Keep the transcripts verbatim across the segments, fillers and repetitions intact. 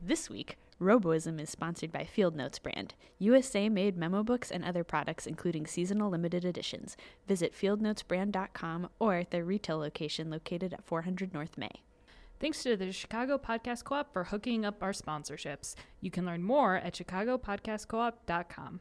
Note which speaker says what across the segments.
Speaker 1: This week, Roboism is sponsored by Field Notes brand, U S A-made memo books and other products, including seasonal limited editions. Visit field notes brand dot com or at their retail location located at four hundred North May.
Speaker 2: Thanks to the Chicago Podcast Co-op for hooking up our sponsorships. You can learn more at chicago podcast co op dot com.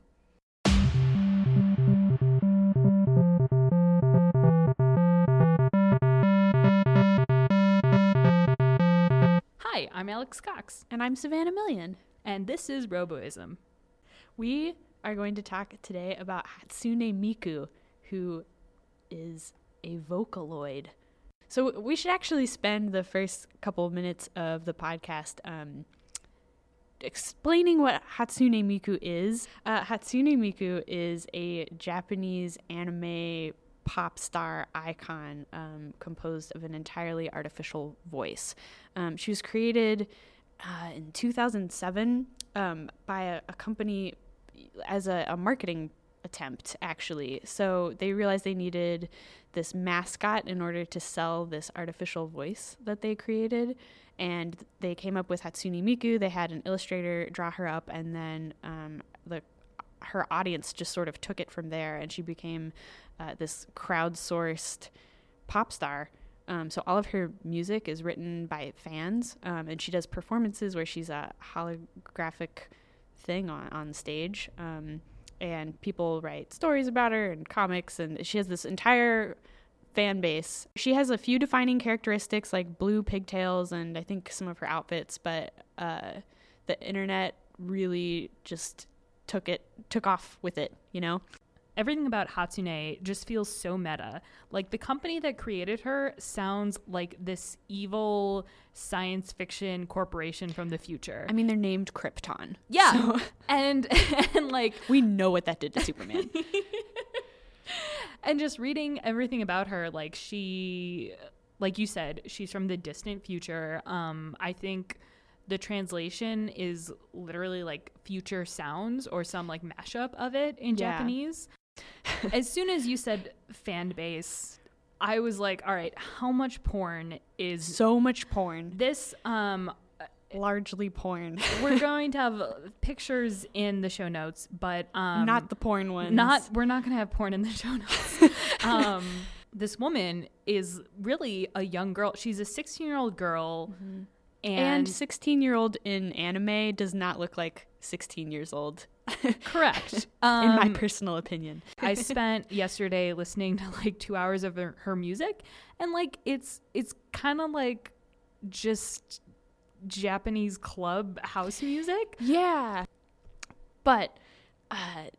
Speaker 2: Hi, I'm Alex Cox.
Speaker 1: And I'm Savannah Million.
Speaker 2: And this is Roboism.
Speaker 1: We are going to talk today about Hatsune Miku, who is a Vocaloid. So we should actually spend the first couple of minutes of the podcast um, explaining what Hatsune Miku is. Uh, Hatsune Miku is a Japanese anime pop star icon um, composed of an entirely artificial voice. Um, she was created uh, in two thousand seven um, by a, a company as a, a marketing attempt, actually. So they realized they needed this mascot in order to sell this artificial voice that they created, and they came up with Hatsune Miku. They had an illustrator draw her up, and then um, the her audience just sort of took it from there, and she became uh, this crowdsourced pop star. Um, so all of her music is written by fans, um, and she does performances where she's a holographic thing on, on stage. Um, and people write stories about her and comics, and she has this entire fan base. She has a few defining characteristics like blue pigtails and I think some of her outfits, but uh, the internet really just took it, took off with it, you know?
Speaker 2: Everything about Hatsune just feels so meta. Like, the company that created her sounds like this evil science fiction corporation from the future.
Speaker 1: I mean, they're named Krypton.
Speaker 2: Yeah.
Speaker 1: So
Speaker 2: and, and like...
Speaker 1: we know what that did to Superman.
Speaker 2: And just reading everything about her, like, she... Like you said, she's from the distant future. Um, I think... The translation is literally like future sounds or some like mashup of it in
Speaker 1: yeah.
Speaker 2: Japanese. As soon as you said fan base, I was like, all right, how much porn is
Speaker 1: so much porn?
Speaker 2: This um
Speaker 1: largely porn.
Speaker 2: We're going to have pictures in the show notes, but um
Speaker 1: not the porn ones.
Speaker 2: Not we're not going to have porn in the show notes. um this woman is really a young girl. She's a sixteen-year-old girl.
Speaker 1: Mm-hmm.
Speaker 2: And
Speaker 1: sixteen-year-old in anime does not look like sixteen years old.
Speaker 2: Correct.
Speaker 1: Um, in my
Speaker 2: Um,
Speaker 1: personal opinion.
Speaker 2: I spent yesterday listening to like two hours of her, her music, and like it's it's kind of like just Japanese club house music.
Speaker 1: Yeah. But uh,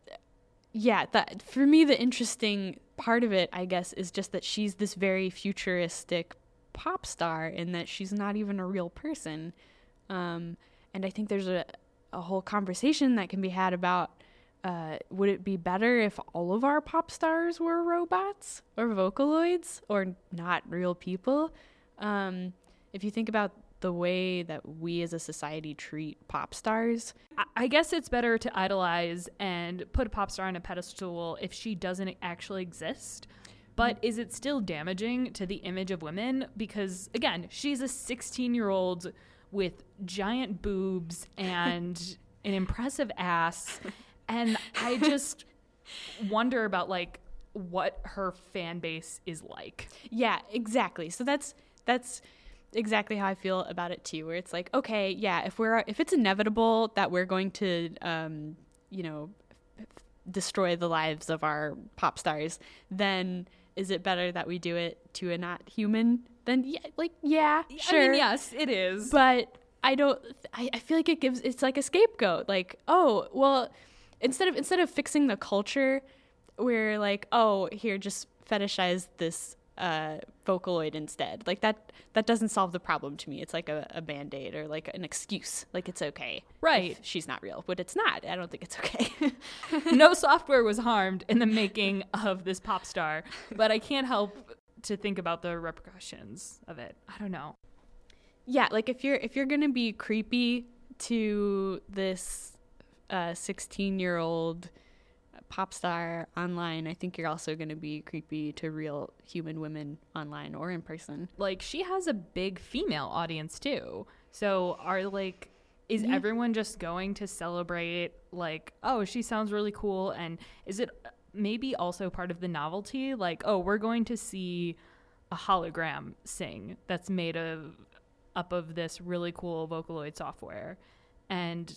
Speaker 1: yeah, that for me the interesting part of it, I guess, is just that she's this very futuristic pop star in that she's not even a real person. Um, and I think there's a, a whole conversation that can be had about uh, would it be better if all of our pop stars were robots or Vocaloids or not real people? Um, if you think about the way that we as a society treat pop stars.
Speaker 2: I, I guess it's better to idolize and put a pop star on a pedestal if she doesn't actually exist. But is it still damaging to the image of women? Because, again, she's a sixteen-year-old with giant boobs and an impressive ass. And I just wonder about, like, what her fan base is like.
Speaker 1: Yeah, exactly. So that's that's exactly how I feel about it, too, where it's like, okay, yeah, if we're if it's inevitable that we're going to, um, you know, f- destroy the lives of our pop stars, then... is it better that we do it to a not human? Then, yeah, like, yeah, sure.
Speaker 2: I mean, yes, it is.
Speaker 1: But I don't, I, I feel like it gives, it's like a scapegoat. Like, oh, well, instead of, instead of fixing the culture, we're like, oh, here, just fetishize this uh, Vocaloid instead. Like, that, that doesn't solve the problem to me. It's like a, a Band-Aid or like an excuse. Like, it's okay.
Speaker 2: Right.
Speaker 1: If she's not real, but it's not. I don't think it's okay.
Speaker 2: No software was harmed in the making of this pop star, but I can't help to think about the repercussions of it. I don't know.
Speaker 1: Yeah, like if you're if you're gonna be creepy to this uh, sixteen-year-old pop star online, I think you're also gonna be creepy to real human women online or in person.
Speaker 2: Like, she has a big female audience too. So are like is
Speaker 1: Yeah.
Speaker 2: everyone just going to celebrate like, oh, she sounds really cool? And is it maybe also part of the novelty? Like, oh, we're going to see a hologram sing that's made of up of this really cool Vocaloid software. And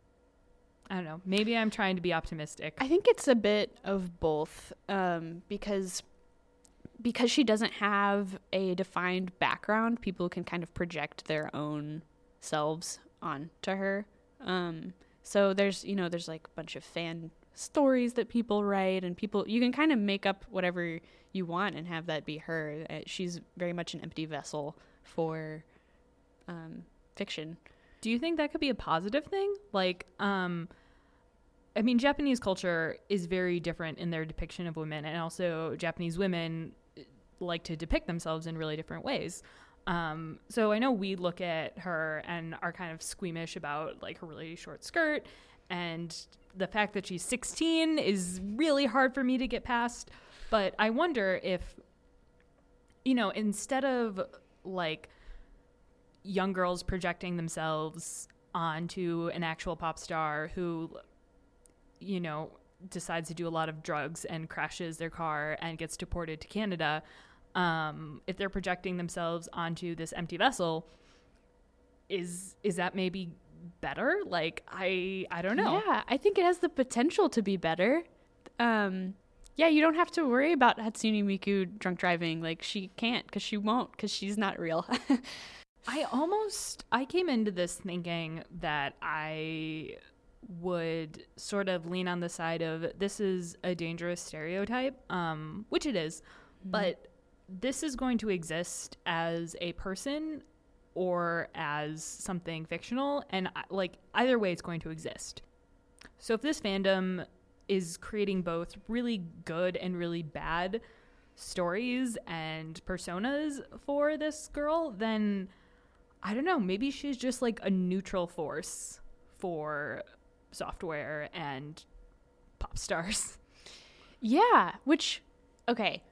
Speaker 2: I don't know, maybe I'm trying to be optimistic.
Speaker 1: I think it's a bit of both, um, because because she doesn't have a defined background, people can kind of project their own selves onto her. Um, so there's, you know, there's like a bunch of fan stories that people write, and people, you can kind of make up whatever you want and have that be her. Uh, she's very much an empty vessel for um, fiction.
Speaker 2: Do you think that could be a positive thing? Like, um, I mean, Japanese culture is very different in their depiction of women, and also Japanese women like to depict themselves in really different ways. Um, so I know we look at her and are kind of squeamish about like her really short skirt, and the fact that she's sixteen is really hard for me to get past. But I wonder if, you know, instead of like young girls projecting themselves onto an actual pop star who, you know, decides to do a lot of drugs and crashes their car and gets deported to Canada, um, if they're projecting themselves onto this empty vessel, is is that maybe better? Like, I I don't know.
Speaker 1: Yeah, I think it has the potential to be better. Um, yeah, you don't have to worry about Hatsune Miku drunk driving. Like, she can't, because she won't, because she's not real.
Speaker 2: I almost, I came into this thinking that I would sort of lean on the side of this is a dangerous stereotype, um, which it is, mm-hmm. but this is going to exist as a person or as something fictional, and like either way it's going to exist. So if this fandom is creating both really good and really bad stories and personas for this girl, then I don't know, maybe she's just like a neutral force for software and pop stars.
Speaker 1: Yeah, which, okay,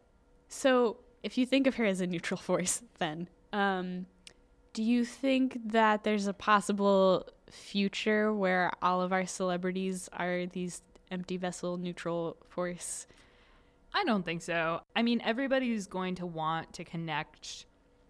Speaker 1: so if you think of her as a neutral force, then um, do you think that there's a possible future where all of our celebrities are these empty vessel neutral force?
Speaker 2: I don't think so. I mean, everybody's going to want to connect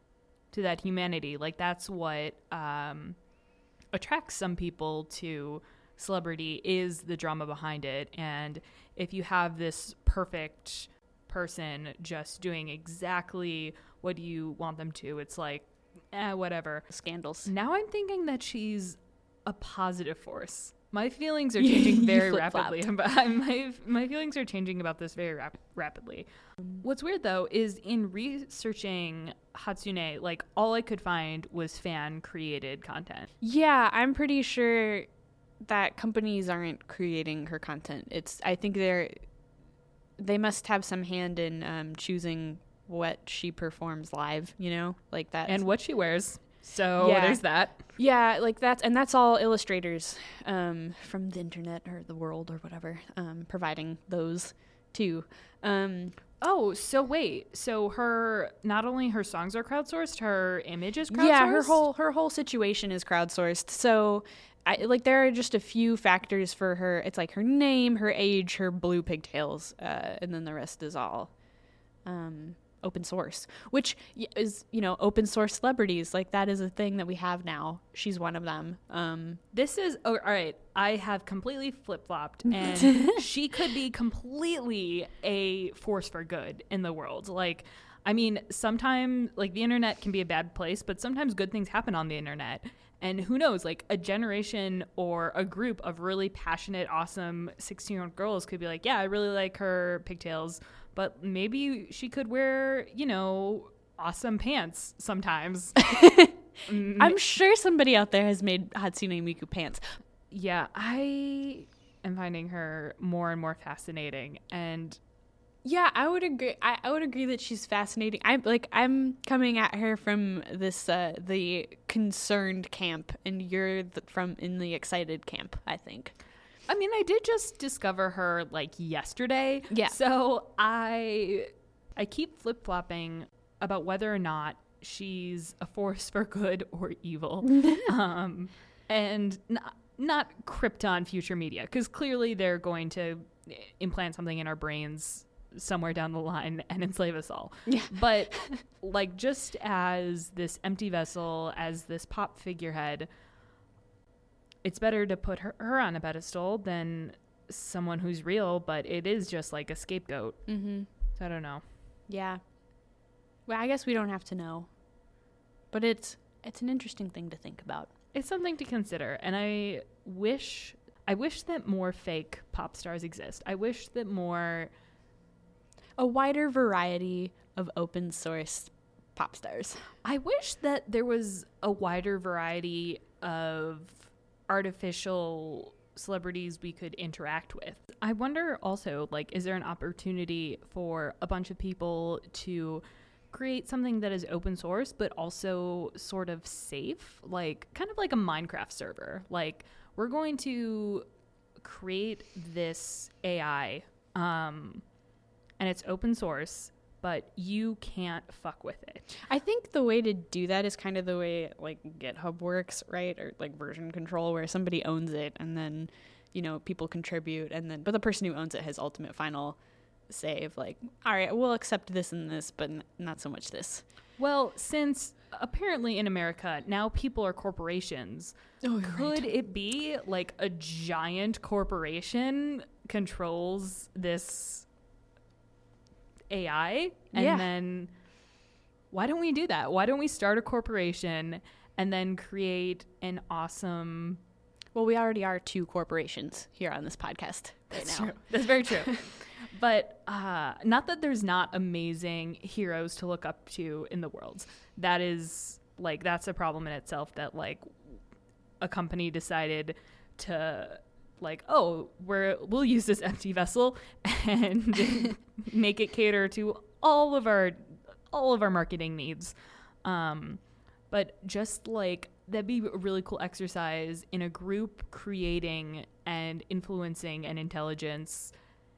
Speaker 2: to that humanity. Like, that's what um, attracts some people to celebrity, is the drama behind it. And if you have this perfect person just doing exactly what you want them to, it's like, eh, whatever.
Speaker 1: Scandals.
Speaker 2: Now I'm thinking that she's a positive force. My feelings are changing very rapidly. My my feelings are changing about this very rap- rapidly. What's weird, though, is in researching Hatsune, like, all I could find was fan-created content.
Speaker 1: Yeah, I'm pretty sure that companies aren't creating her content. It's, I think they're, they must have some hand in um, choosing what she performs live, you know, like that.
Speaker 2: And what she wears. So
Speaker 1: yeah.
Speaker 2: There's that.
Speaker 1: Yeah, like that's, and that's all illustrators um, from the internet or the world or whatever, um, providing those too. Um,
Speaker 2: oh, so wait, so her, not only her songs are crowdsourced, her image is crowdsourced?
Speaker 1: Yeah, her whole, her whole situation is crowdsourced. So I, like, there are just a few factors for her. It's like her name, her age, her blue pigtails, uh, and then the rest is all um, open source, which is, you know, open source celebrities. Like, that is a thing that we have now. She's one of them. Um,
Speaker 2: this is, oh, all right, I have completely flip-flopped, and she could be completely a force for good in the world. Like, I mean, sometimes, like, the internet can be a bad place, but sometimes good things happen on the internet. And who knows, like, a generation or a group of really passionate, awesome sixteen-year-old girls could be like, yeah, I really like her pigtails, but maybe she could wear, you know, awesome pants sometimes.
Speaker 1: I'm sure somebody out there has made Hatsune Miku pants.
Speaker 2: Yeah, I am finding her more and more fascinating. And
Speaker 1: yeah, I would agree. I, I would agree that she's fascinating. I'm like, I'm coming at her from this uh, the concerned camp, and you're the, from in the excited camp, I think.
Speaker 2: I mean, I did just discover her like yesterday.
Speaker 1: Yeah.
Speaker 2: So I I keep flip-flopping about whether or not she's a force for good or evil. um, and not, not Krypton future media, because clearly they're going to implant something in our brains somewhere down the line and enslave us all.
Speaker 1: Yeah.
Speaker 2: But like, just as this empty vessel, as this pop figurehead, it's better to put her, her on a pedestal than someone who's real, but it is just like a scapegoat.
Speaker 1: Mm-hmm.
Speaker 2: I don't know.
Speaker 1: Yeah. Well, I guess we don't have to know, but it's it's an interesting thing to think about.
Speaker 2: It's something to consider, and I wish I wish that more fake pop stars exist. I wish that more
Speaker 1: a wider variety of open source pop stars.
Speaker 2: I wish that there was a wider variety of artificial celebrities we could interact with. I wonder also, like, is there an opportunity for a bunch of people to create something that is open source but also sort of safe, like kind of like a Minecraft server? Like, we're going to create this A I um and it's open source, but you can't fuck with it.
Speaker 1: I think the way to do that is kind of the way like GitHub works, right? Or like version control, where somebody owns it and then, you know, people contribute, and then but the person who owns it has ultimate final say of like, all right, we'll accept this and this, but n- not so much this.
Speaker 2: Well, since apparently in America now people are corporations,
Speaker 1: oh,
Speaker 2: could
Speaker 1: right.
Speaker 2: it be like a giant corporation controls this A I? And
Speaker 1: yeah.
Speaker 2: then why don't we do that? Why don't we start a corporation and then create an awesome...
Speaker 1: Well, we already are two corporations here on this podcast right
Speaker 2: That's
Speaker 1: now.
Speaker 2: True. That's very true. But uh, not that there's not amazing heroes to look up to in the world. That is, like, that's a problem in itself, that, like, a company decided to, like, oh, we're, we'll use this empty vessel and make it cater to all of our all of our marketing needs. Um, but just, like, that'd be a really cool exercise in a group creating and influencing an intelligence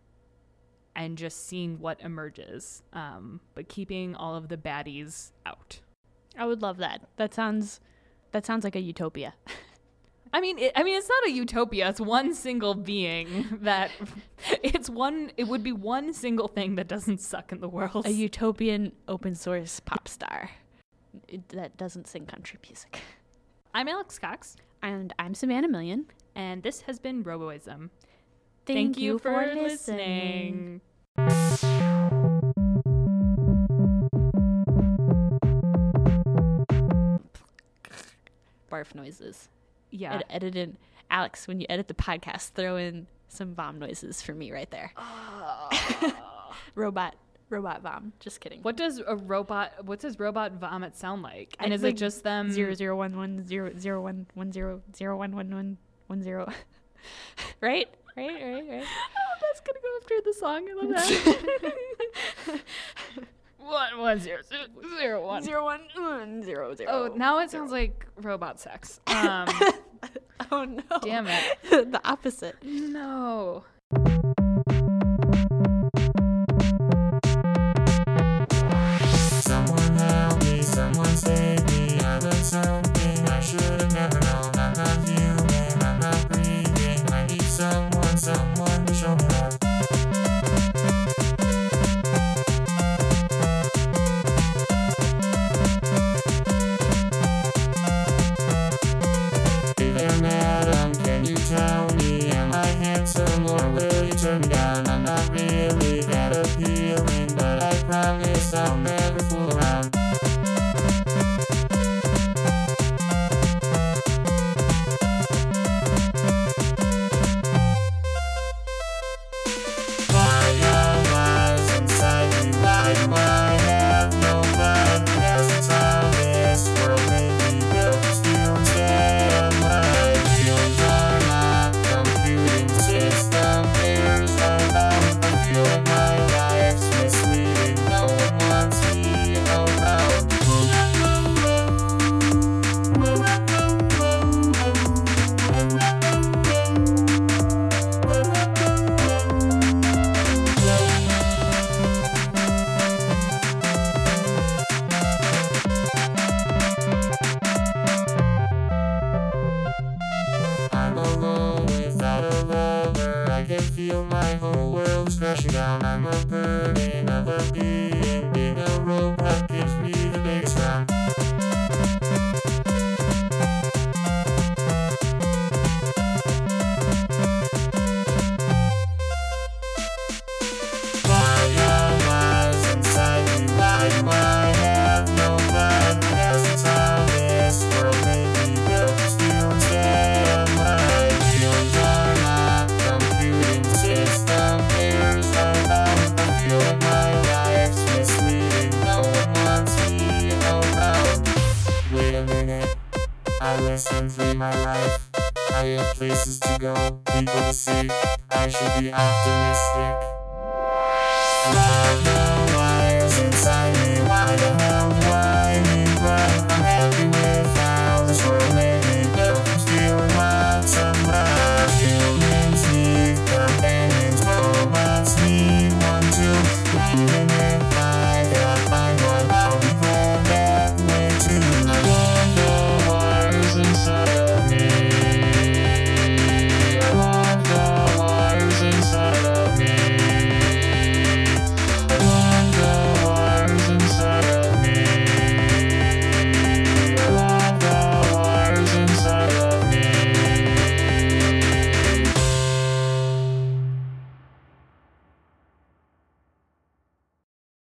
Speaker 2: and just seeing what emerges, um, but keeping all of the baddies out.
Speaker 1: I would love that. That sounds that sounds like a utopia.
Speaker 2: I mean, it, I mean, it's not a utopia. It's one single being that it's one. It would be one single thing that doesn't suck in the world.
Speaker 1: A utopian open source pop star it, that doesn't sing country music.
Speaker 2: I'm Alex Cox,
Speaker 1: and I'm Savannah Million,
Speaker 2: and this has been Roboism.
Speaker 1: Thank,
Speaker 2: Thank
Speaker 1: you,
Speaker 2: you
Speaker 1: for,
Speaker 2: for
Speaker 1: listening.
Speaker 2: listening.
Speaker 1: Barf noises.
Speaker 2: Yeah.
Speaker 1: Ed- edit in Alex, when you edit the podcast, throw in some vom noises for me right there. robot, robot vom. Just kidding.
Speaker 2: What does a robot? What does robot vomit sound like? And
Speaker 1: I
Speaker 2: is
Speaker 1: think
Speaker 2: it just them?
Speaker 1: Zero zero one one zero zero one one zero zero one one one one zero. Right, right, right, right.
Speaker 2: Oh, that's gonna go after the song. I love that. One one zero zero one
Speaker 1: Zero one one zero zero.
Speaker 2: Oh, now it sounds like robot sex. Um,
Speaker 1: oh no!
Speaker 2: damn it.
Speaker 1: The opposite.
Speaker 2: No.
Speaker 3: Someone help me, someone save me. I learned something I should have never known. I'm not human, I'm not breathing. I need someone, someone to show me love. Hey there, madam, can you tell me, am I handsome or will you turn me down? I'm not really that appealing, but I promise I'll never fool around. I can feel my whole world is crashing down. I'm a burning of a being in a rope that gives me the biggest round. Fire lies inside me. Why do I have no plan? That's how this world made me built to tell my feelings are not computing system errors are bound. I feel like my life's misleading. No one wants me around. Wait a minute, I listen through my life. I have places to go, people to see. I should be optimistic. I have no